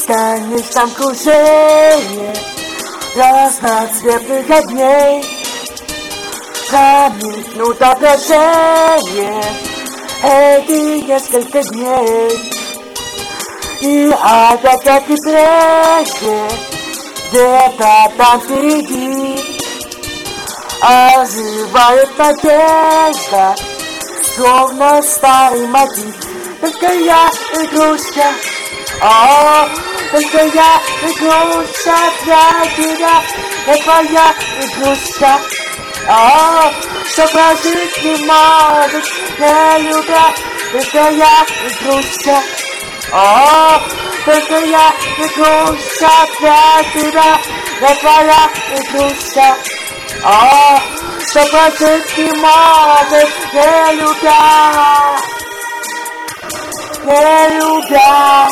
бесконечном кружении разноцветных огней. Промелькнут отражение эти несколько дней. И опять, как и прежде, где-то там впереди оживает надежда, словно старый мотив. Только я игрушка, только я игрушка для тебя, я твоя игрушка, что прожить не может, не любя. Только я игрушка, только я игрушка для тебя, я твоя игрушка, что прожить не может, не любя, не любя.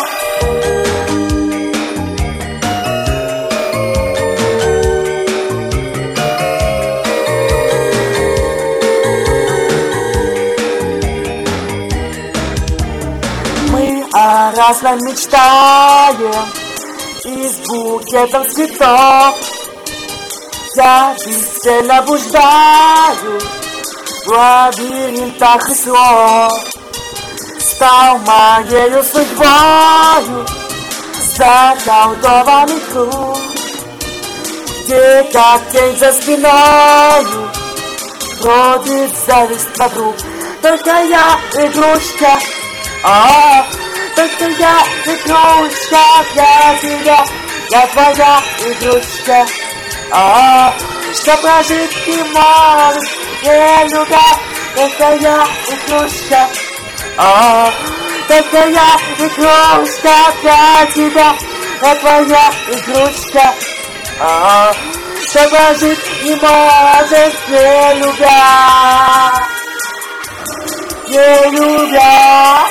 Мы о разном мечтаем из букетов цветов. Я бесцельно блуждаю в лабиринтах и слов. Стал моею судьбою заколдованный круг, где как тень за спиною бродит зависть вокруг. Только я игрушка, только я игрушка для тебя, я твоя игрушка, что прожить не может, не любя. Только я игрушка, только я игрушка для тебя, я твоя игрушка, что прожить не может, не любя, не любя.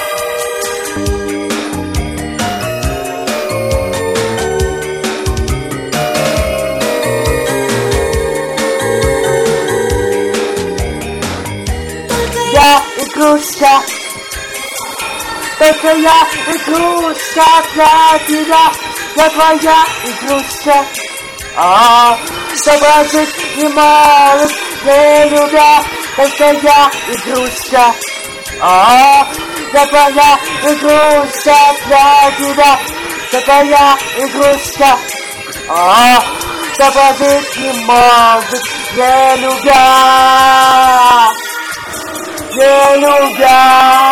Я игрушка, только я игрушка для тебя, я твоя игрушка, что прожить не может, не любя. Только я игрушка, я твоя игрушка для тебя, я твоя игрушка, что прожить не может, не любя, не любя.